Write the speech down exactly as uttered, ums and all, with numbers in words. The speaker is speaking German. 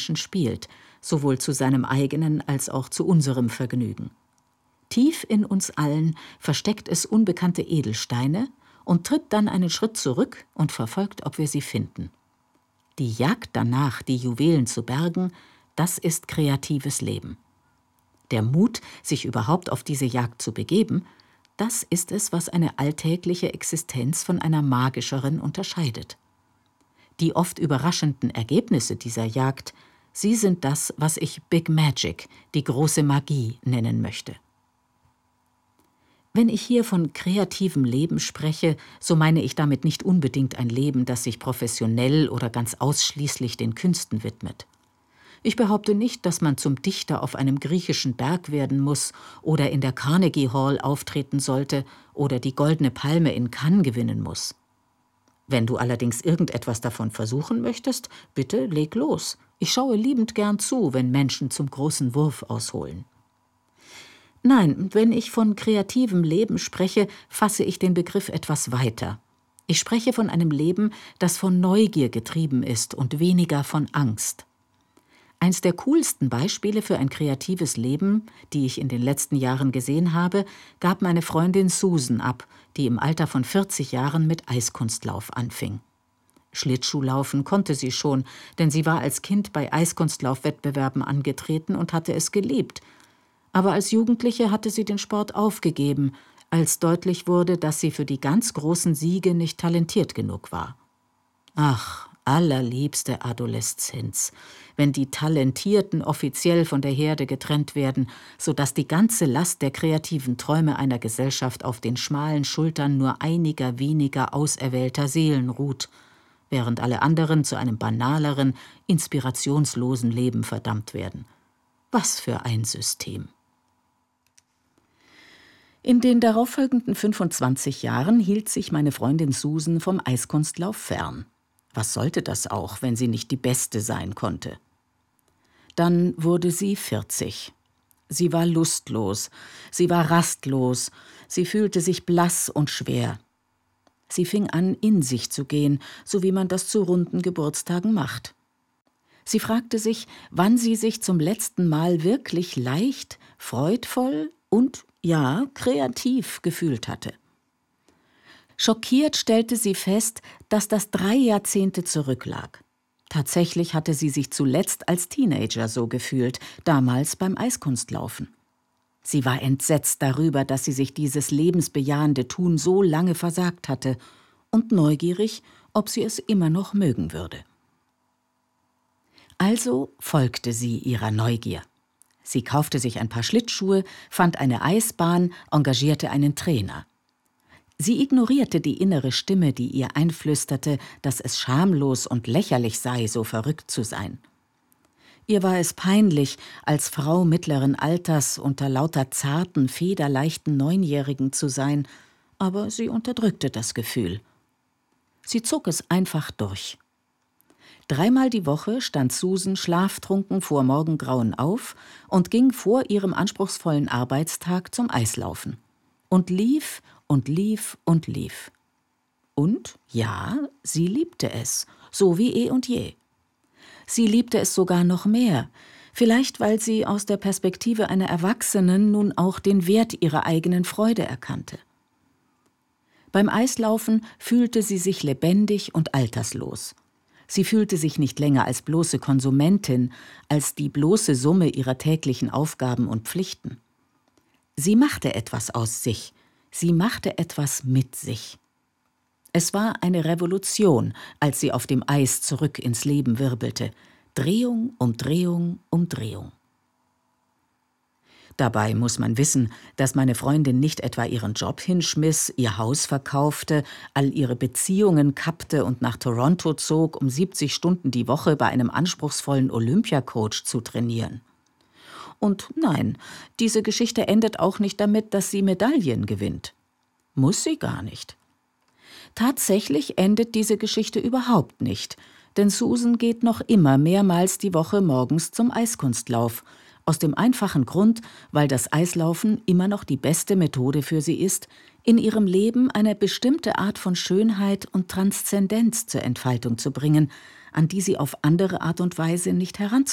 spielt, sowohl zu seinem eigenen als auch zu unserem Vergnügen. Tief in uns allen versteckt es unbekannte Edelsteine und tritt dann einen Schritt zurück und verfolgt, ob wir sie finden. Die Jagd danach, die Juwelen zu bergen, das ist kreatives Leben. Der Mut, sich überhaupt auf diese Jagd zu begeben, das ist es, was eine alltägliche Existenz von einer magischeren unterscheidet. Die oft überraschenden Ergebnisse dieser Jagd, sie sind das, was ich Big Magic, die große Magie, nennen möchte. Wenn ich hier von kreativem Leben spreche, so meine ich damit nicht unbedingt ein Leben, das sich professionell oder ganz ausschließlich den Künsten widmet. Ich behaupte nicht, dass man zum Dichter auf einem griechischen Berg werden muss oder in der Carnegie Hall auftreten sollte oder die Goldene Palme in Cannes gewinnen muss. Wenn du allerdings irgendetwas davon versuchen möchtest, bitte leg los. Ich schaue liebend gern zu, wenn Menschen zum großen Wurf ausholen. Nein, wenn ich von kreativem Leben spreche, fasse ich den Begriff etwas weiter. Ich spreche von einem Leben, das von Neugier getrieben ist und weniger von Angst. Eins der coolsten Beispiele für ein kreatives Leben, die ich in den letzten Jahren gesehen habe, gab meine Freundin Susan ab, die im Alter von vierzig Jahren mit Eiskunstlauf anfing. Schlittschuhlaufen konnte sie schon, denn sie war als Kind bei Eiskunstlaufwettbewerben angetreten und hatte es geliebt. Aber als Jugendliche hatte sie den Sport aufgegeben, als deutlich wurde, dass sie für die ganz großen Siege nicht talentiert genug war. Ach, allerliebste Adoleszenz, wenn die Talentierten offiziell von der Herde getrennt werden, sodass die ganze Last der kreativen Träume einer Gesellschaft auf den schmalen Schultern nur einiger weniger auserwählter Seelen ruht, während alle anderen zu einem banaleren, inspirationslosen Leben verdammt werden. Was für ein System! In den darauffolgenden fünfundzwanzig Jahren hielt sich meine Freundin Susan vom Eiskunstlauf fern. Was sollte das auch, wenn sie nicht die Beste sein konnte? Dann wurde sie vierzig. Sie war lustlos, sie war rastlos, sie fühlte sich blass und schwer. Sie fing an, in sich zu gehen, so wie man das zu runden Geburtstagen macht. Sie fragte sich, wann sie sich zum letzten Mal wirklich leicht, freudvoll und, ja, kreativ gefühlt hatte. Schockiert stellte sie fest, dass das drei Jahrzehnte zurücklag. Tatsächlich hatte sie sich zuletzt als Teenager so gefühlt, damals beim Eiskunstlaufen. Sie war entsetzt darüber, dass sie sich dieses lebensbejahende Tun so lange versagt hatte und neugierig, ob sie es immer noch mögen würde. Also folgte sie ihrer Neugier. Sie kaufte sich ein paar Schlittschuhe, fand eine Eisbahn, engagierte einen Trainer. Sie ignorierte die innere Stimme, die ihr einflüsterte, dass es schamlos und lächerlich sei, so verrückt zu sein. Ihr war es peinlich, als Frau mittleren Alters unter lauter zarten, federleichten Neunjährigen zu sein, aber sie unterdrückte das Gefühl. Sie zog es einfach durch. Dreimal die Woche stand Susan schlaftrunken vor Morgengrauen auf und ging vor ihrem anspruchsvollen Arbeitstag zum Eislaufen. Und lief und lief und lief. Und, ja, sie liebte es, so wie eh und je. Sie liebte es sogar noch mehr, vielleicht weil sie aus der Perspektive einer Erwachsenen nun auch den Wert ihrer eigenen Freude erkannte. Beim Eislaufen fühlte sie sich lebendig und alterslos. Sie fühlte sich nicht länger als bloße Konsumentin, als die bloße Summe ihrer täglichen Aufgaben und Pflichten. Sie machte etwas aus sich, sie machte etwas mit sich. Es war eine Revolution, als sie auf dem Eis zurück ins Leben wirbelte. Drehung um Drehung um Drehung. Dabei muss man wissen, dass meine Freundin nicht etwa ihren Job hinschmiss, ihr Haus verkaufte, all ihre Beziehungen kappte und nach Toronto zog, um siebzig Stunden die Woche bei einem anspruchsvollen Olympiacoach zu trainieren. Und nein, diese Geschichte endet auch nicht damit, dass sie Medaillen gewinnt. Muss sie gar nicht. Tatsächlich endet diese Geschichte überhaupt nicht, denn Susan geht noch immer mehrmals die Woche morgens zum Eiskunstlauf, aus dem einfachen Grund, weil das Eislaufen immer noch die beste Methode für sie ist, in ihrem Leben eine bestimmte Art von Schönheit und Transzendenz zur Entfaltung zu bringen, an die sie auf andere Art und Weise nicht heranzukommen